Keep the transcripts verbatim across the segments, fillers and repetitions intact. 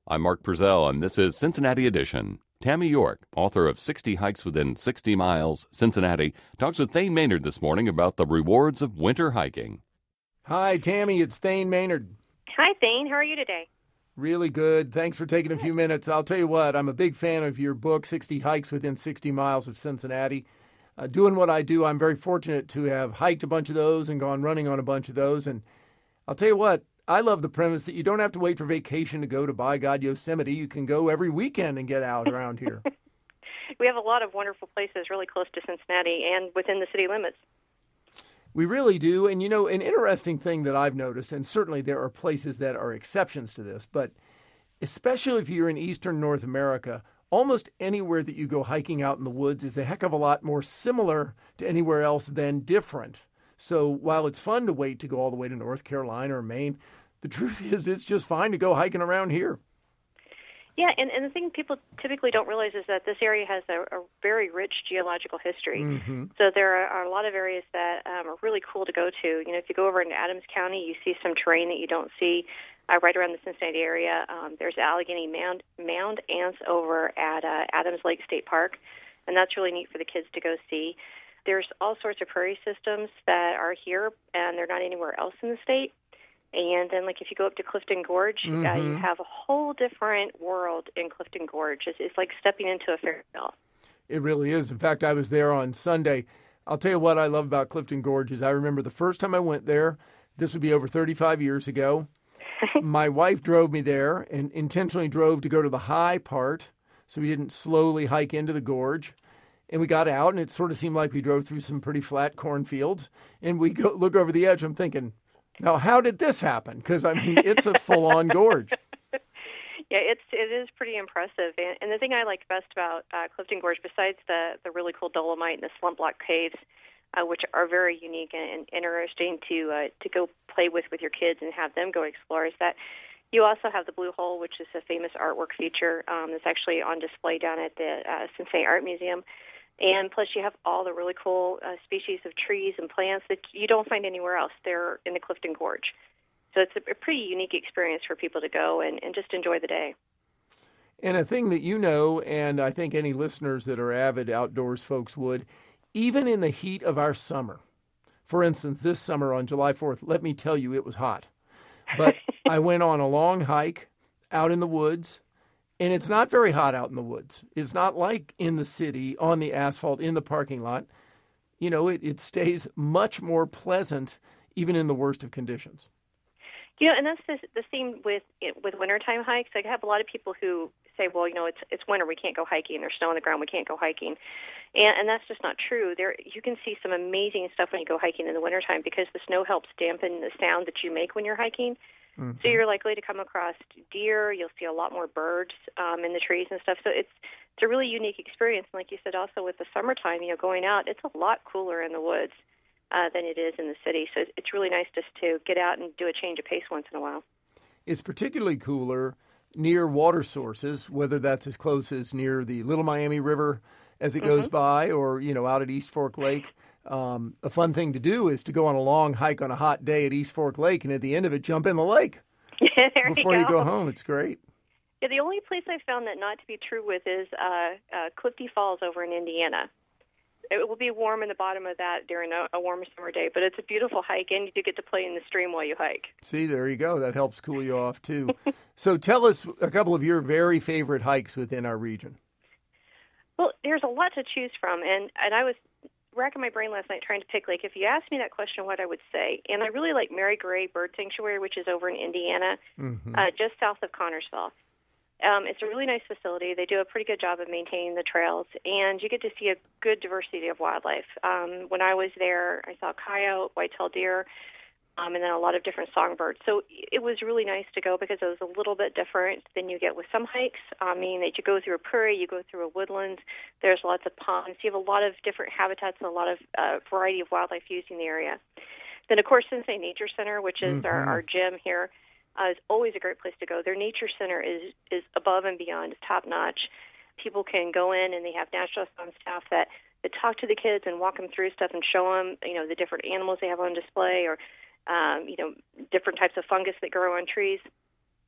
I'm Mark Purcell, and this is Cincinnati Edition. Tammy York, author of sixty Hikes Within sixty miles, Cincinnati, talks with Thane Maynard this morning about the rewards of winter hiking. Hi, Tammy. It's Thane Maynard. Hi, Thane. How are you today? Really good. Thanks for taking a few minutes. I'll tell you what, I'm a big fan of your book, sixty Hikes Within sixty miles of Cincinnati. Uh, doing what I do, I'm very fortunate to have hiked a bunch of those and gone running on a bunch of those. And I'll tell you what, I love the premise that you don't have to wait for vacation to go to, by God, Yosemite. You can go every weekend and get out around here. We have a lot of wonderful places really close to Cincinnati and within the city limits. We really do. And, you know, an interesting thing that I've noticed, and certainly there are places that are exceptions to this, but especially if you're in eastern North America, almost anywhere that you go hiking out in the woods is a heck of a lot more similar to anywhere else than different. So while it's fun to wait to go all the way to North Carolina or Maine, the truth is it's just fine to go hiking around here. Yeah, and, and the thing people typically don't realize is that this area has a, a very rich geological history. Mm-hmm. So there are, are a lot of areas that um, are really cool to go to. You know, if you go over into Adams County, you see some terrain that you don't see uh, right around the Cincinnati area. Um, there's Allegheny Mound, Mound Ants over at uh, Adams Lake State Park, and that's really neat for the kids to go see. There's all sorts of prairie systems that are here, and they're not anywhere else in the state. And then, like, if you go up to Clifton Gorge, mm-hmm. uh, you have a whole different world in Clifton Gorge. It's, it's like stepping into a fairy tale. It really is. In fact, I was there on Sunday. I'll tell you what I love about Clifton Gorge is I remember the first time I went there, this would be over thirty-five years ago. My wife drove me there and intentionally drove to go to the high part so we didn't slowly hike into the gorge. And we got out, and it sort of seemed like we drove through some pretty flat cornfields. And we go, look over the edge. I'm thinking, now, how did this happen? Because, I mean, it's a full-on gorge. Yeah, it's it is pretty impressive. And, and the thing I like best about uh, Clifton Gorge, besides the, the really cool dolomite and the slump block caves, uh, which are very unique and, and interesting to uh, to go play with with your kids and have them go explore, is that you also have the Blue Hole, which is a famous artwork feature um, that's actually on display down at the uh, Cincinnati Art Museum. And plus you have all the really cool uh, species of trees and plants that you don't find anywhere else. They're in the Clifton Gorge. So it's a, a pretty unique experience for people to go and, and just enjoy the day. And a thing that you know, and I think any listeners that are avid outdoors folks would, even in the heat of our summer, for instance, this summer on July fourth, let me tell you, it was hot. But I went on a long hike out in the woods, and it's not very hot out in the woods. It's not like in the city, on the asphalt, in the parking lot. You know, it, it stays much more pleasant, even in the worst of conditions. You know, and that's the, the theme with with wintertime hikes. I have a lot of people who say, well, you know, it's it's winter, we can't go hiking. There's snow on the ground, we can't go hiking. And, and that's just not true. There, you can see some amazing stuff when you go hiking in the wintertime because the snow helps dampen the sound that you make when you're hiking. Mm-hmm. So you're likely to come across deer. You'll see a lot more birds um, in the trees and stuff. So it's it's a really unique experience. And like you said, also with the summertime, you know, going out, it's a lot cooler in the woods uh, than it is in the city. So it's really nice just to get out and do a change of pace once in a while. It's particularly cooler near water sources, whether that's as close as near the Little Miami River as it mm-hmm. goes by, or you know, out at East Fork Lake. Um, a fun thing to do is to go on a long hike on a hot day at East Fork Lake, and at the end of it, jump in the lake. Yeah, there before you go. go. you go home. It's great. Yeah, the only place I found that not to be true with is uh, uh, Clifty Falls over in Indiana. It will be warm in the bottom of that during a, a warm summer day, but it's a beautiful hike, and you do get to play in the stream while you hike. See, there you go. That helps cool you off, too. So tell us a couple of your very favorite hikes within our region. Well, there's a lot to choose from, and, and I was racking my brain last night trying to pick, like, if you asked me that question, what I would say. And I really like Mary Gray Bird Sanctuary, which is over in Indiana, mm-hmm. uh, just south of Connersville. Um, it's a really nice facility. They do a pretty good job of maintaining the trails, and you get to see a good diversity of wildlife. Um, when I was there, I saw coyote, white-tailed deer, um, and then a lot of different songbirds. So it was really nice to go because it was a little bit different than you get with some hikes. I mean, that you go through a prairie, you go through a woodland, there's lots of ponds. You have a lot of different habitats and a lot of uh, variety of wildlife using the area. Then, of course, Cincinnati Nature Center, which is mm-hmm. our, our gym here, uh, is always a great place to go. Their nature center is, is above and beyond. It's top-notch. People can go in, and they have naturalists on staff that, that talk to the kids and walk them through stuff and show them, you know, the different animals they have on display or, um, you know, different types of fungus that grow on trees.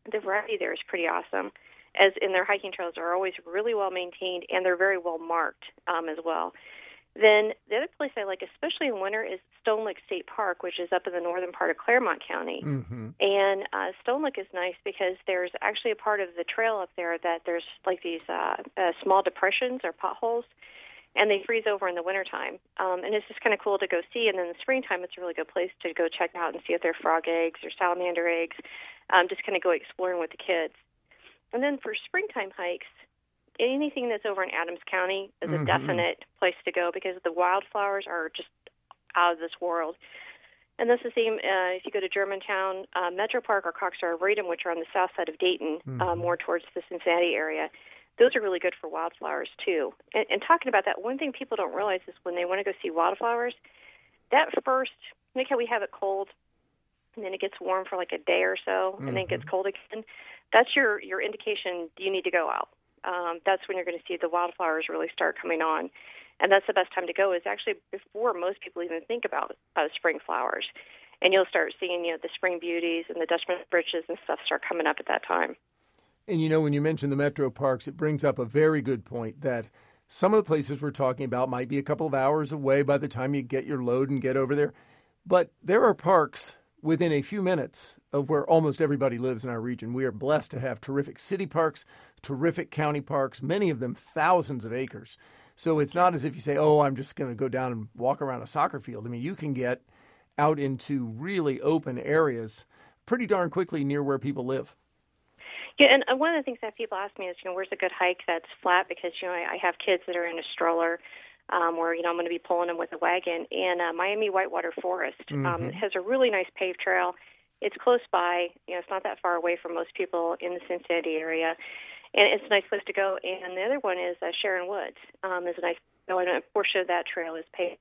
the variety there is pretty awesome, as in their hiking trails are always really well maintained, and they're very well marked um, as well. Then the other place I like, especially in winter, is Stone Lick State Park, which is up in the northern part of Claremont County. Mm-hmm. And uh, Stone Lick is nice because there's actually a part of the trail up there that there's like these uh, uh, small depressions or potholes, and they freeze over in the wintertime. Um, and it's just kind of cool to go see. And in the springtime, it's a really good place to go check out and see if there are frog eggs or salamander eggs, um, just kind of go exploring with the kids. And then for springtime hikes, anything that's over in Adams County is a mm-hmm. definite place to go because the wildflowers are just out of this world. And that's the same uh, if you go to Germantown, uh, Metro Park, or Coxstar Arboretum, which are on the south side of Dayton, mm-hmm. uh, more towards the Cincinnati area. Those are really good for wildflowers, too. And, and talking about that, one thing people don't realize is when they want to go see wildflowers, that first, like how we have it cold, and then it gets warm for like a day or so, mm-hmm. and then it gets cold again, that's your, your indication you need to go out. Um, that's when you're going to see the wildflowers really start coming on. And that's the best time to go, is actually before most people even think about uh, spring flowers. And you'll start seeing, you know, the spring beauties and the Dutchman britches and stuff start coming up at that time. And, you know, when you mention the metro parks, it brings up a very good point that some of the places we're talking about might be a couple of hours away by the time you get your load and get over there. But there are parks within a few minutes of where almost everybody lives in our region. We are blessed to have terrific city parks, terrific county parks, many of them thousands of acres. So it's not as if you say, oh, I'm just going to go down and walk around a soccer field. I mean, you can get out into really open areas pretty darn quickly near where people live. Yeah, and one of the things that people ask me is, you know, where's a good hike that's flat? Because, you know, I, I have kids that are in a stroller um, where, you know, I'm going to be pulling them with a wagon. And uh, Miami Whitewater Forest mm-hmm. um, has a really nice paved trail. It's close by. You know, it's not that far away from most people in the Cincinnati area. And it's a nice place to go. And the other one is uh, Sharon Woods. Um, is a nice, you know, and a portion of that trail is paved.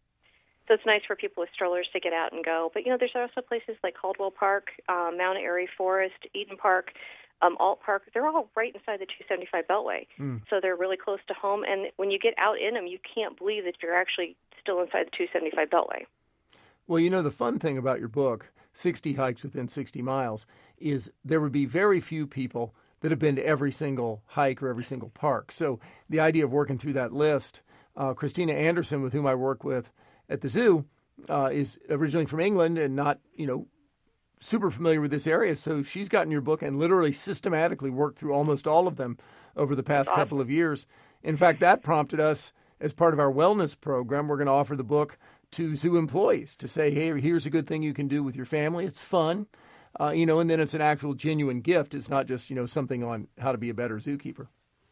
So it's nice for people with strollers to get out and go. But, you know, there's also places like Caldwell Park, um, Mount Airy Forest, Eden Park, um, Alt Park. They're all right inside the two seventy-five Beltway. Mm. So they're really close to home. And when you get out in them, you can't believe that you're actually still inside the two seventy-five Beltway. Well, you know, the fun thing about your book, sixty Hikes Within sixty Miles, is there would be very few people that have been to every single hike or every single park. So the idea of working through that list, uh, Christina Anderson, with whom I work with at the zoo, uh, is originally from England and not, you know, super familiar with this area. So she's gotten your book and literally systematically worked through almost all of them over the past awesome. couple of years. In fact, that prompted us, as part of our wellness program, we're going to offer the book to zoo employees to say, hey, here's a good thing you can do with your family. It's fun, uh, you know, and then it's an actual genuine gift. It's not just, you know, something on how to be a better zookeeper.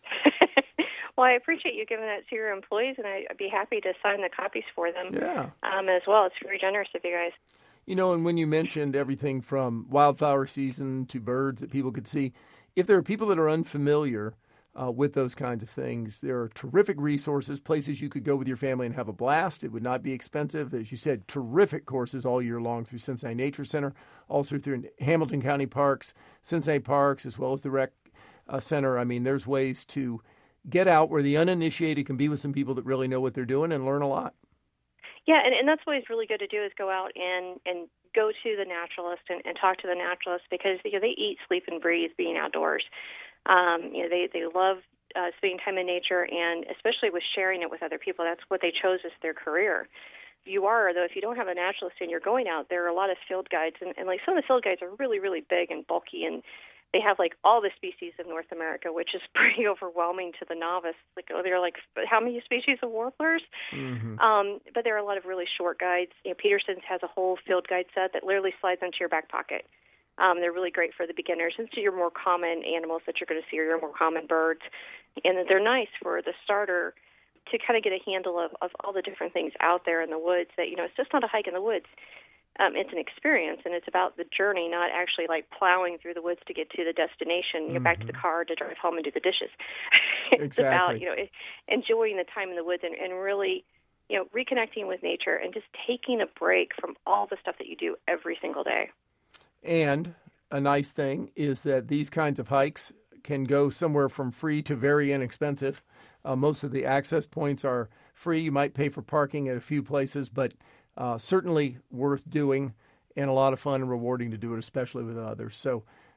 Well, I appreciate you giving that to your employees, and I'd be happy to sign the copies for them yeah. um, as well. It's very generous of you guys. You know, and when you mentioned everything from wildflower season to birds that people could see, if there are people that are unfamiliar uh, with those kinds of things, there are terrific resources, places you could go with your family and have a blast. It would not be expensive. As you said, terrific courses all year long through Cincinnati Nature Center, also through Hamilton County Parks, Cincinnati Parks, as well as the Rec uh, Center. I mean, there's ways to get out where the uninitiated can be with some people that really know what they're doing and learn a lot. Yeah, and, and that's what it's really good to do is go out and, and go to the naturalist and, and talk to the naturalist because you know, they eat, sleep, and breathe being outdoors. Um, you know, they, they love uh, spending time in nature, and especially with sharing it with other people. That's what they chose as their career. You are, though, if you don't have a naturalist and you're going out, there are a lot of field guides, and, and like some of the field guides are really, really big and bulky, and they have like all the species of North America, which is pretty overwhelming to the novice. Like, oh, they're like, how many species of warblers? Mm-hmm. Um, but there are a lot of really short guides. You know, Peterson's has a whole field guide set that literally slides into your back pocket. Um, they're really great for the beginners. And so your more common animals that you're going to see are your more common birds. And they're nice for the starter to kind of get a handle of, of all the different things out there in the woods that, you know, it's just not a hike in the woods. Um, it's an experience, and it's about the journey, not actually like plowing through the woods to get to the destination, you know, mm-hmm. back to the car to drive home and do the dishes. It's exactly. about, you know, enjoying the time in the woods and, and really, you know, reconnecting with nature and just taking a break from all the stuff that you do every single day. And a nice thing is that these kinds of hikes can go somewhere from free to very inexpensive. Uh, most of the access points are free. You might pay for parking at a few places, but uh, certainly worth doing and a lot of fun and rewarding to do it, especially with others. So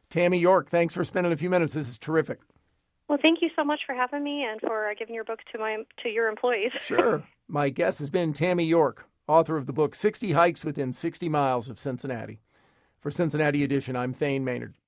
Tammy York, thanks for spending a few minutes. This is terrific. Well, thank you so much for having me and for uh, giving your book to my to your employees. Sure. My guest has been Tammy York, author of the book sixty Hikes Within sixty Miles of Cincinnati. For Cincinnati Edition, I'm Thane Maynard.